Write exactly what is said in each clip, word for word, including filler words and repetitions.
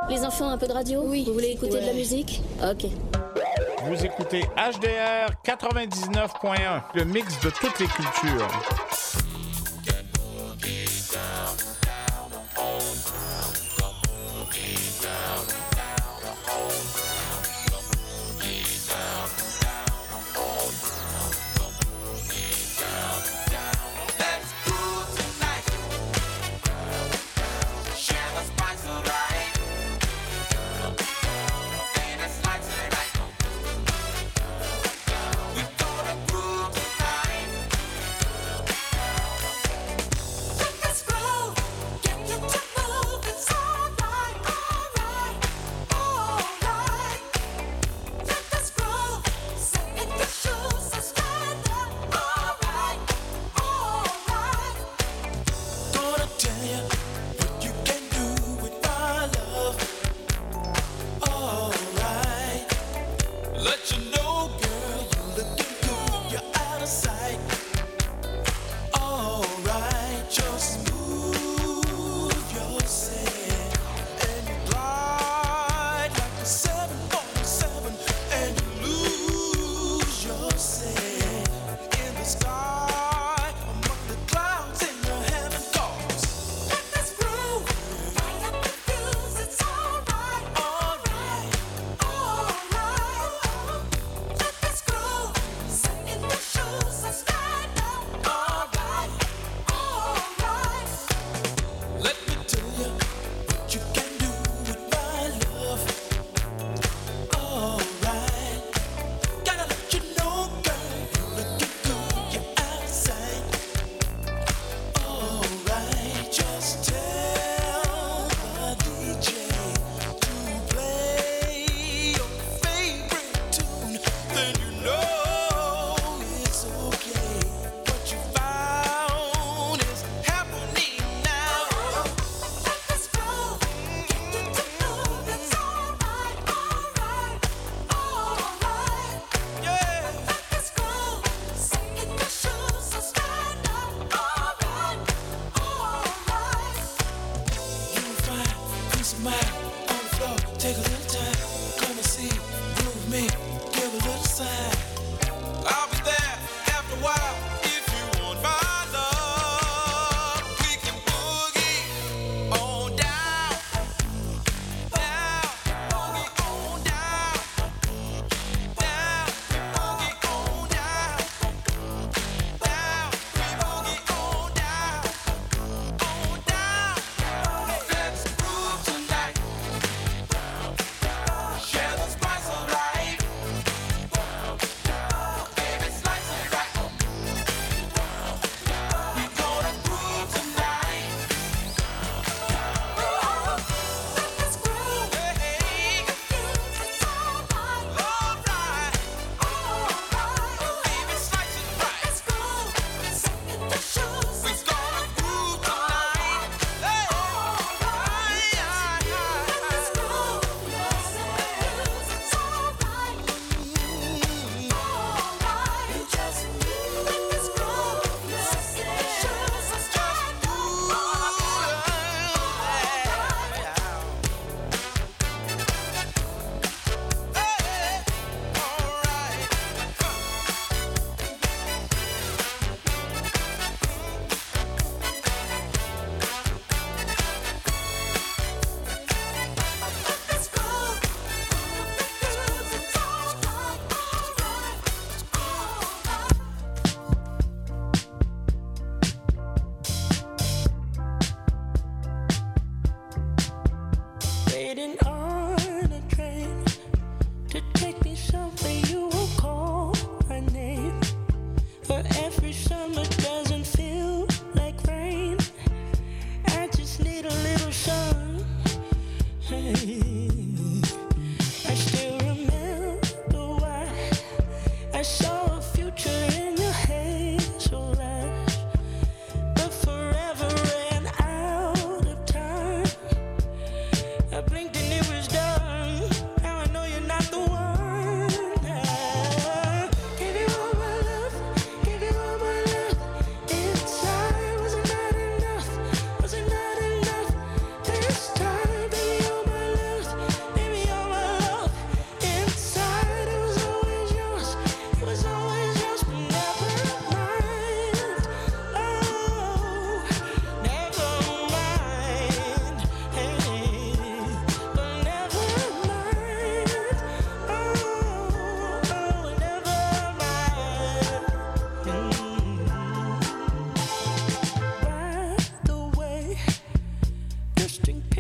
Les enfants, un peu de radio? Oui. Vous voulez écouter Ouais. de la musique? Ok. Vous écoutez H D R quatre-vingt-dix-neuf point un, le mix de toutes les cultures. We gonna groove tonight.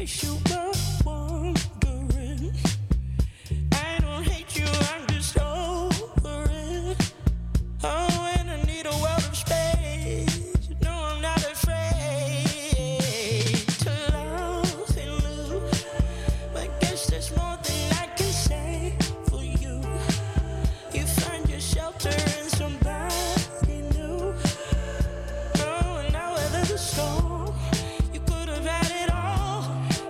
case you were wondering, I don't hate you, I'm just over it. Oh, and I need a world of space. No, I'm not afraid to love and lose. I guess there's more than I can say for you. You find your shelter in somebody new. Oh, and now weather the storm. You could have had it all.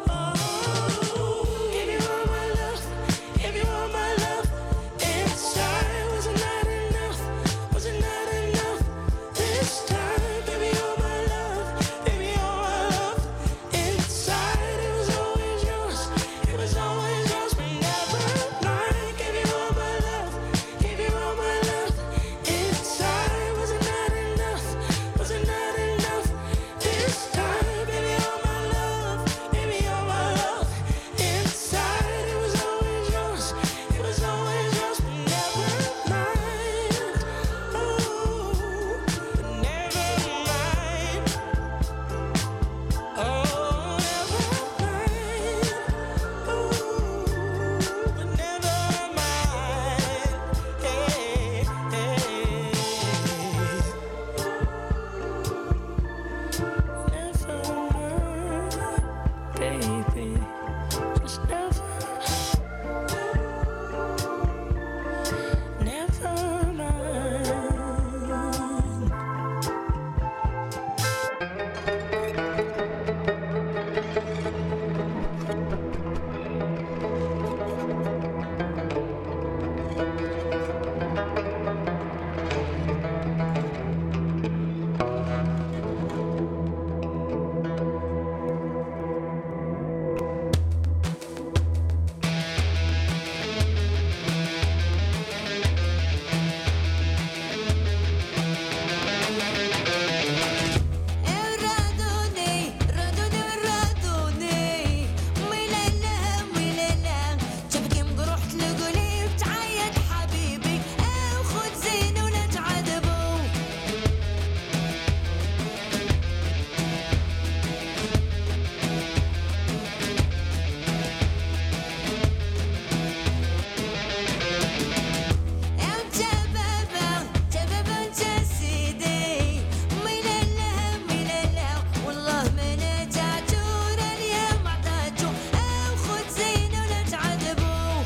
Oh, give you all my love, give you all my love. Inside, was it not enough? Was it not enough? This time, baby, all my love, baby, all my love. Inside, it was always yours, it was always yours, but never mine. Give you all my love, give you all my love. Inside, was it not enough? Was it not enough? This time, baby, all my love, baby, all my love. Inside, it was always yours, it was always yours, but never mine. Oh, but never mine. Oh, never mine. Oh, but never mine. Hey, hey. Never mind, baby. Just never, never mind. رادوني رادوني رادوني ويلالا ويلالا تبكي مقروح تلقولي بتعيط حبيبي او خد زين ولا تعذبو انت بابا انت بابا انت سيدي ويلالا ويلالا والله ما نتعتور اليوم عطاتو او خد زين ولا تعذبو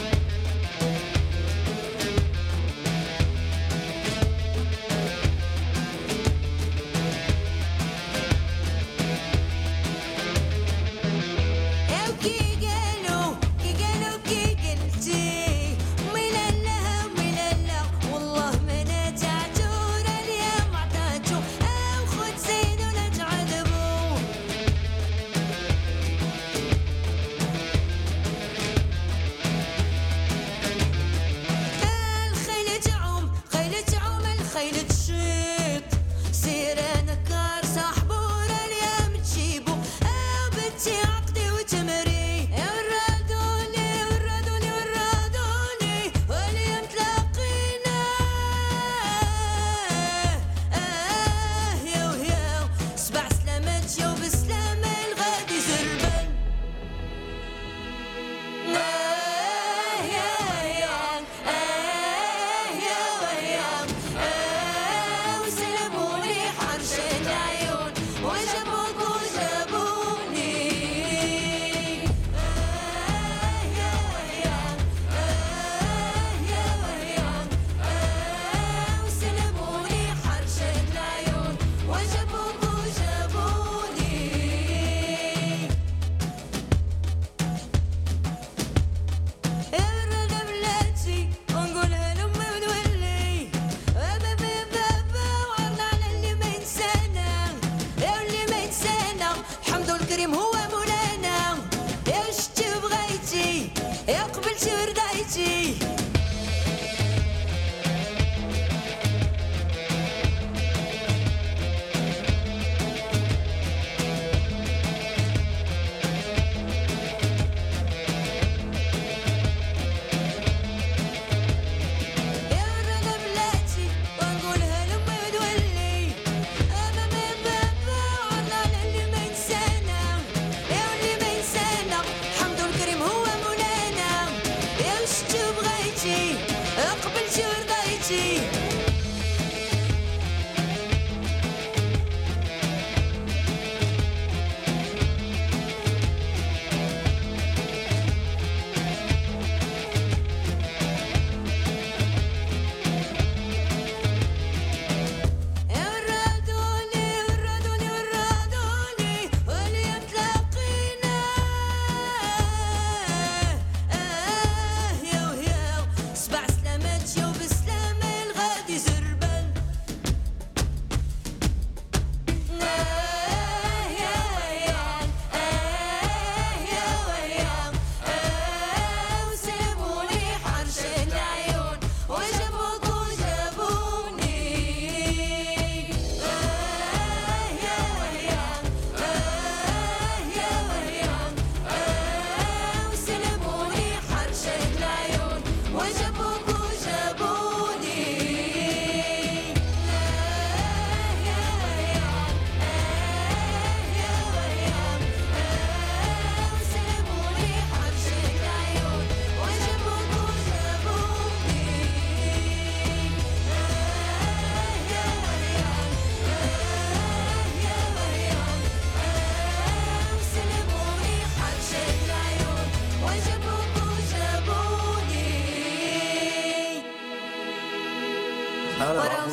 او كي قالوا كي قالوا كي قلتي ويلالا ويلالا والله ما نتعتور اليوم عطاتو او خد زين ولا تعذبو الخيل تعوم خيل تعوم الخيل تشيط سير انا كار صاحبور اليوم تجيبو او بنتي عقدي وتمري الرادوني الرادوني الرادوني واليوم تلاقينا اه يا ويا سبع سلامات يا وبسلامة الغادي زربان آه يا يا آه يا ويا آه وسلموني حرش العيون وجابوك وجابوني آه يا ويا آه يا ويا آه وسلموني حرش العيون وجابوك وجابوني الرضا بلاتي ونقولها لأمي ونولي بابا بابا وعرض على اللي ما ينسانا يا اللي ما ينسانا الحمد الكريم هو مولانا يا شتي وبغيتي يا قبلتي ورضيتي يا الرضا بلاتي ونقولها لأمي ونولي بابا بابا وعرض على اللي ما ينسانا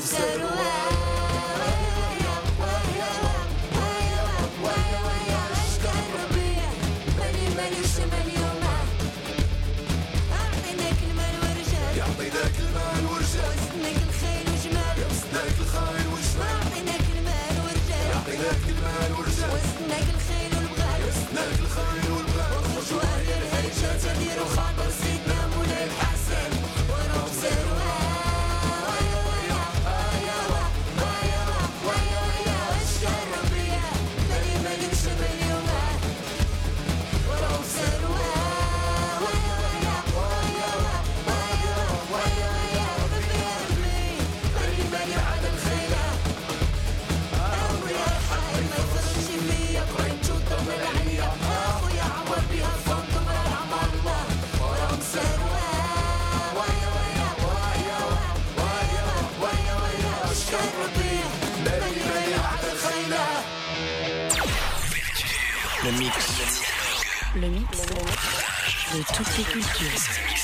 Le mix. Le mix de toutes les cultures.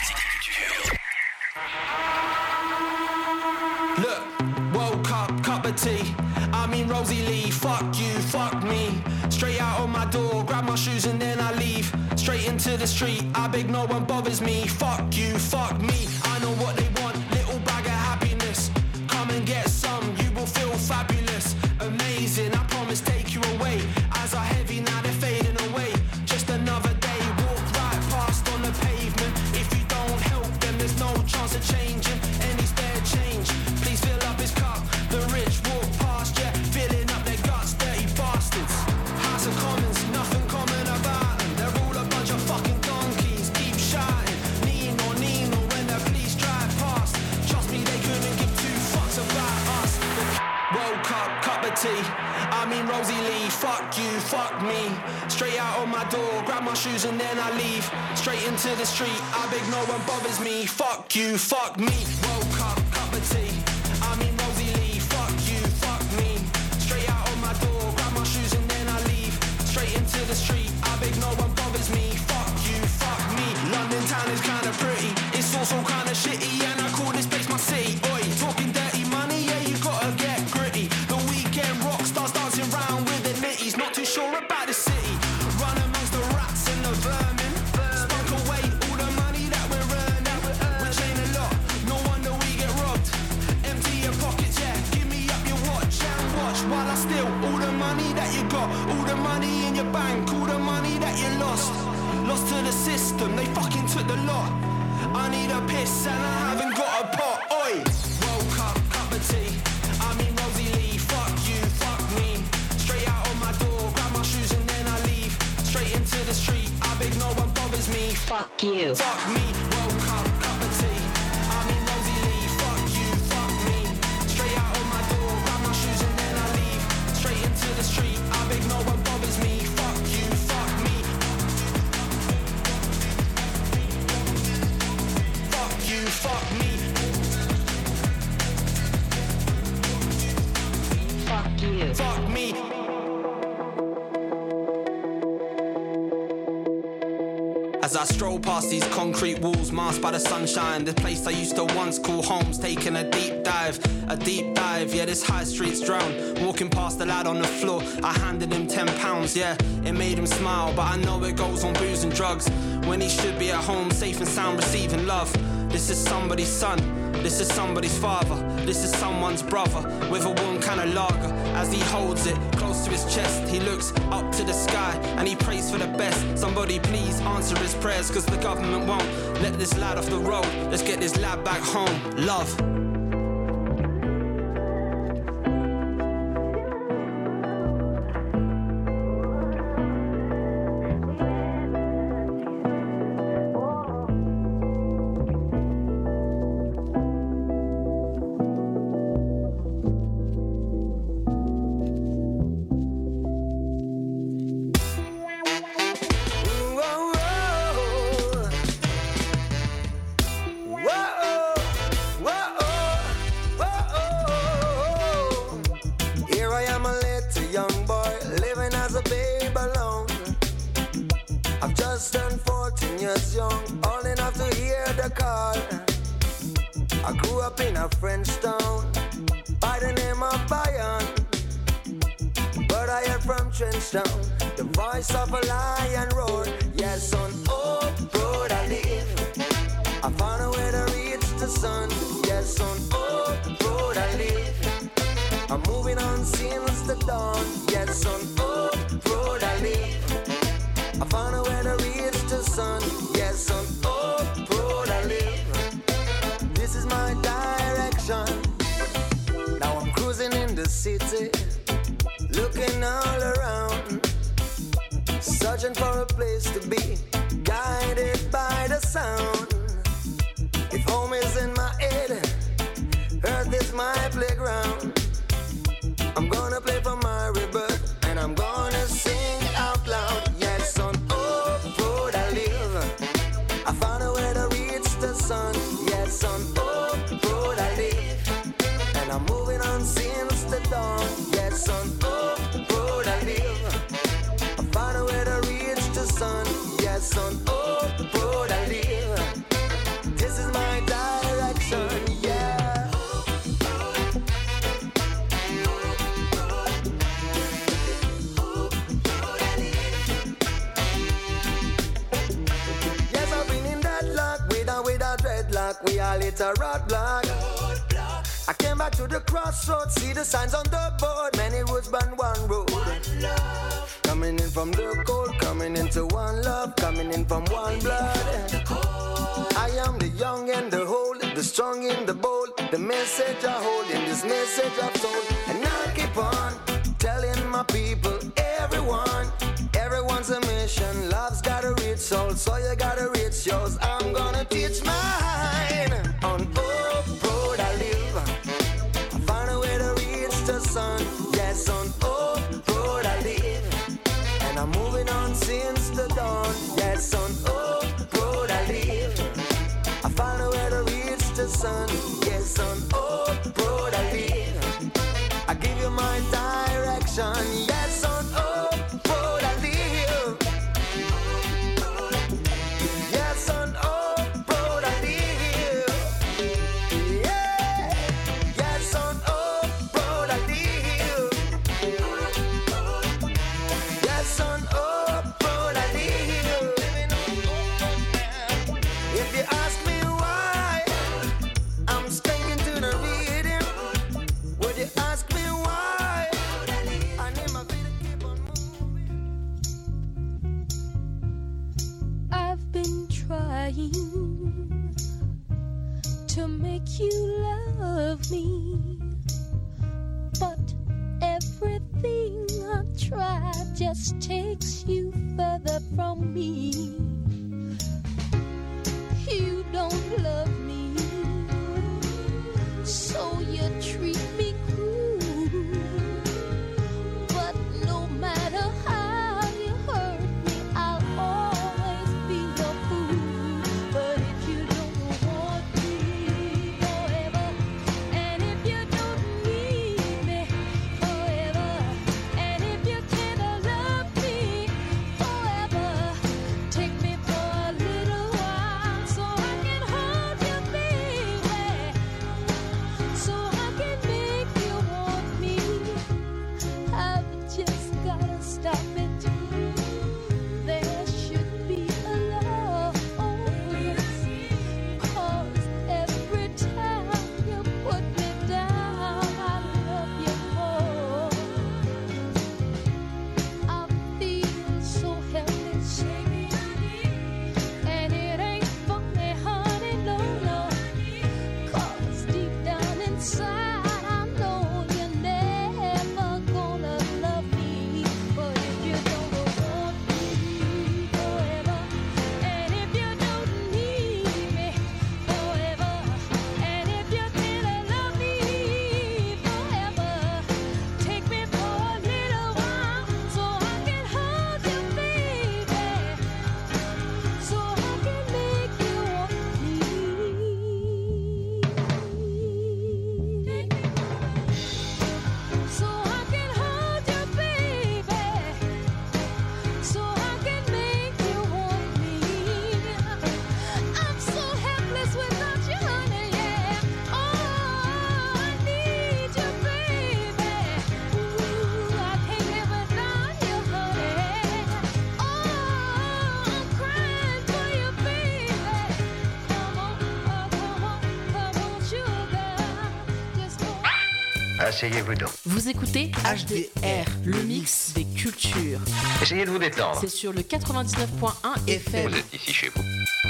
Look, woke up, cup of tea. I mean Rosie Lee, fuck you, fuck me. Straight out on my door, grab my shoes and then I leave. Straight into the street, I beg no one bothers me. Fuck you, fuck me, I know what they want. Little bag of happiness. Come and get some, you will feel fabulous. Amazing, I promise take you away. Eyes are heavy, now they're fading away. Just another day, walk right past on the pavement. If you don't help them, there's no chance of changing. Any spare change, please fill up his cup. The rich walk past, yeah, filling up their guts, dirty bastards. House of Commons, nothing common about them. They're all a bunch of fucking donkeys, keep shouting. Nino, Nino, when the police drive past. Trust me, they couldn't give two fucks about us. Woke up, cup of tea. I mean Rosie Lee, fuck you, fuck me. Straight out on my door, grab my shoes and then I leave. Straight into the street, I beg no one bothers me. Fuck you, fuck me. Woke up, cup of tea. I mean Rosie Lee, fuck you, fuck me. Straight out on my door, grab my shoes and then I leave. Straight into the street, I beg no one bothers me. Fuck you, fuck me. London town is kinda pretty, it's also kinda shitty, and I call this place my city. Oi, talking dirty money, yeah, you gotta get gritty. The weekend rock stars dancing round with the nitties, not too sure about the city. Run amongst the rats and the vermin. Spunk away all the money that we're earning. Which ain't a lot, no wonder we get robbed. Empty your pockets, yeah, give me up your watch and watch while I steal all the money that you got. All the money in your bank, all the money that you lost. Lost to the system, they fucking took the lot. I need a piss and I haven't got a pot. Oi, woke up, cup of tea. I mean Rosie Lee, fuck you, fuck me. Straight out on my door, grab my shoes and then I leave. Straight into the street, I beg no one bothers me. Fuck you. Fuck me, woke up, cup of tea. I mean Rosie Lee, fuck you, fuck me. Straight out on my door, grab my shoes and then I leave. Straight into the street, I beg no one bothers me. Fuck you, fuck me. Fuck you, fuck me. Fuck you. Fuck me. As I stroll past these concrete walls masked by the sunshine, the place I used to once call home's taking a deep dive. A deep dive, yeah, this high street's drowned. Walking past the lad on the floor, I handed him ten pounds, yeah. It made him smile, but I know it goes on booze and drugs. When he should be at home, safe and sound, receiving love. This is somebody's son, this is somebody's father, this is someone's brother, with a warm kind of lager. As he holds it close to his chest, he looks up to the sky and he prays for the best. Somebody please answer his prayers, cause the government won't let this lad off the road. Let's get this lad back home, love. I grew up in a French town by the name of Bayonne, but I am from Trenchtown, the voice of a lion roar. Yes, on Oak Road I live. I found a way to reach the sun. Yes, on Oak Road I live. I'm moving on since the dawn. Yes, on Oak Road I live. I found a way to reach the sun. Yes, on Oak Road I live. This is my direction. Now I'm cruising in the city, looking all around, searching for a place to be, guided by the sound. If home is in my head, earth is my playground. I'm gonna play for my rebirth, and I'm gonna sing out loud. Yes, on Oak Road I live. I found a way to reach the sun. Yes, on Oak Road I live. And I'm moving on since the dawn. Yes, on Oak Road I live. I found a way to reach the sun. Yes, on Oak Road I live. This is my direction, yeah. Yes, I've been in that lock with a, with a dreadlock. We all hit a roadblock. I came back to the crossroads, see the signs on the board. Many roads, but one road. One love. Coming in from the cold, coming into one love, coming in from one blood. I am the young and the old, the strong and the bold. The message I hold in this message I've told. And I keep on telling my people, everyone, everyone's a mission. Love's got a rich soul, so you gotta reach yours. I'm gonna teach mine. On Oak Road I live. I found a way to reach the sun. Yes, on Oak Road I live. And I'm moving on since the dawn. Yes, on Oak Road I live. I found a way to reach the sun. Yes, on Oak Road I live. I give you my direction. Yes, on Oak Road I live. Yes, on Oak Road I live. Yeah. Yes, on Oak Road I live. Yes, on Oak Road I live. If you ask me why I'm sticking to the rhythm, would you ask me why I need my feet to keep on moving? I've been trying to make you love me, but everything I try just takes you further from me. You don't love me, so you treat me cruel. But no matter how you hurt me, I'll always be your fool. But if you don't want me forever, and if you don't need me forever, and if you can't love me forever, take me for a little while so I can hold Asseyez-vous donc. Vous écoutez H D R, le mix des cultures. Essayez de vous détendre. C'est sur le quatre-vingt-dix-neuf point un F M. Vous êtes ici chez vous.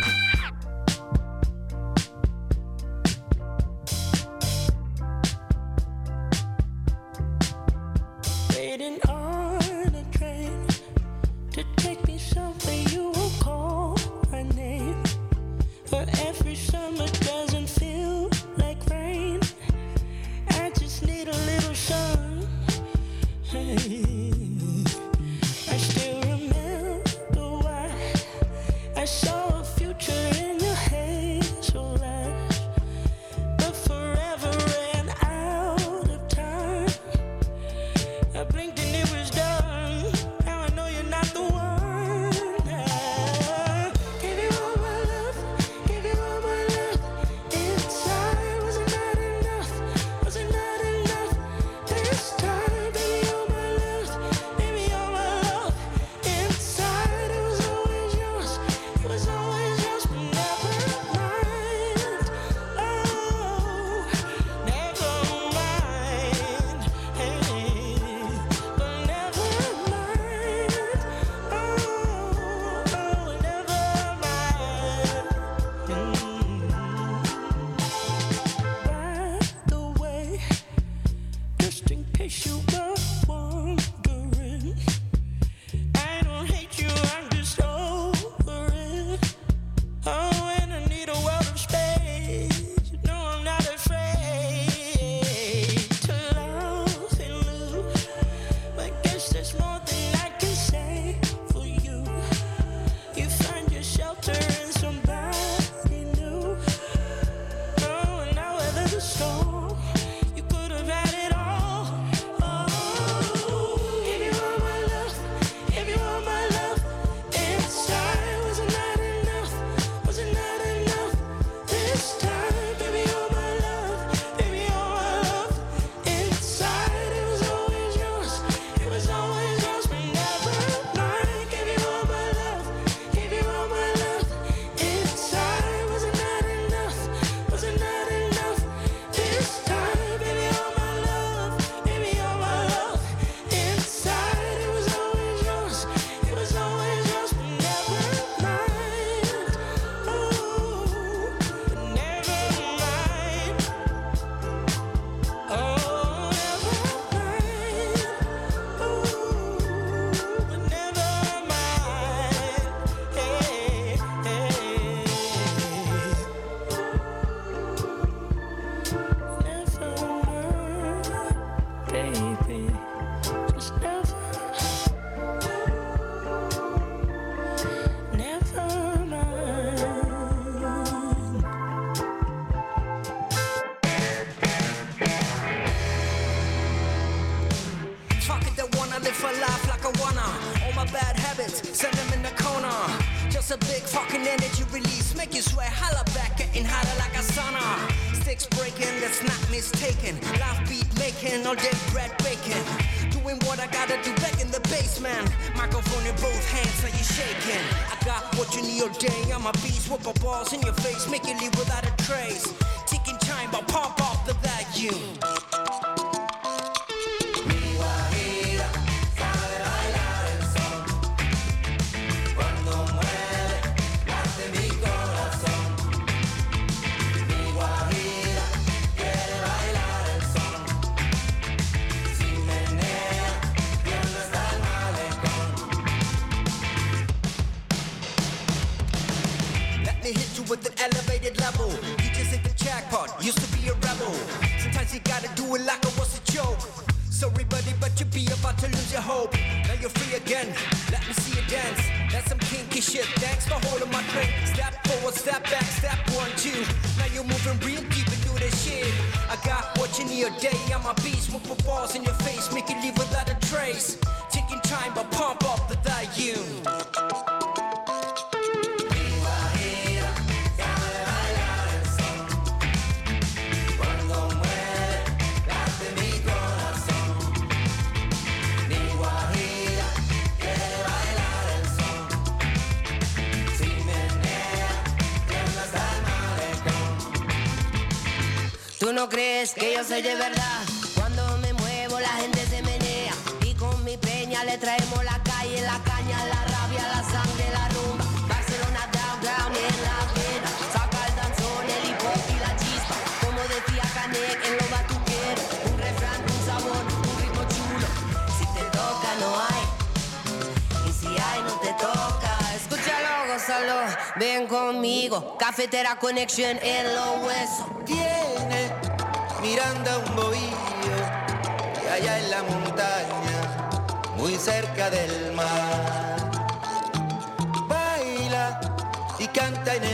Waiting on a train to take me somewhere you will call my name. For every summer doesn't feel like rain. I just need a little sun. Hey. I still remember why I saw a future in your hazel eyes, but forever ran out of time. I blinked and it was done. Now I know you're not the one. I gave you all my love, gave you all my love. Inside, was it not enough? Was it not enough? This time, baby, all my love, baby, all my love. Inside, it was always yours, it was always yours, but never mind. Oh, never mind. Hey. But never mind. Oh, oh, never mind. By the way, just in case you were wondering, I don't hate you, I'm just over it. Oh, and I need a world of space. You know I'm not afraid to love and lose. But guess there's more than I can say for you. You find your shelter in somebody new. Oh, and now weather the storm. You could have had it all. Oh, give you all my love, give you all my love. Inside, was it not enough? Was it not enough? This time, baby, all my love, baby, all my love. Inside, it was always yours, it was always yours, but never mind. Give you all my love, give you all my love. Inside, was it not enough? Was it not enough? This time, baby, all my love, baby, all my love. Inside, it was always yours, it was always yours, but never mind. Oh, but never mind. Oh, never mind. Oh, but never mind. Hey, hey. Never mind, baby. Just never, never mind. Fuck it, they wanna live for life like I wanna. All my bad habits, send them in the corner. Just a big fucking energy release, make you sweat, holla back, getting hotter like a sauna. Sticks breaking, that's not mistaken. Life beat making, all day bread baking. Doing what I gotta do back in the basement. Microphone in both hands, are you shaking? I got what you need all day, I'm a beast, whoop a balls in your face, make you leave without a trace. Ticking time, but pump up the vacuum. Let me hit you with an elevated level. You just hit the jackpot, used to be a rebel. Sometimes you gotta do it like it was a joke. Sorry buddy, but you be about to lose your hope. Now you're free again, let me see you dance. That's some kinky shit, thanks for holding my drink. Step forward, step back, step one, two. Now you're moving real deep into this shit. I got what you need all day, I'm a beast. Whoop the balls in your face, make you leave without a trace. Taking time, but pump up the volume. Tú no crees que yo soy de verdad. Cuando le traemos la calle, la caña, la rabia, la sangre, la rumba. Barcelona downtown en la vena. Saca el danzón, el hip hop y la chispa. Como decía Canek en lo batuquero. Un refrán, un sabor, un ritmo chulo. Si te toca no hay, y si hay no te toca. Escúchalo, gózalo, ven conmigo. Cafetera Connection en los huesos. Tiene Miranda un bohío y allá en la montaña, muy cerca del mar, baila y canta en el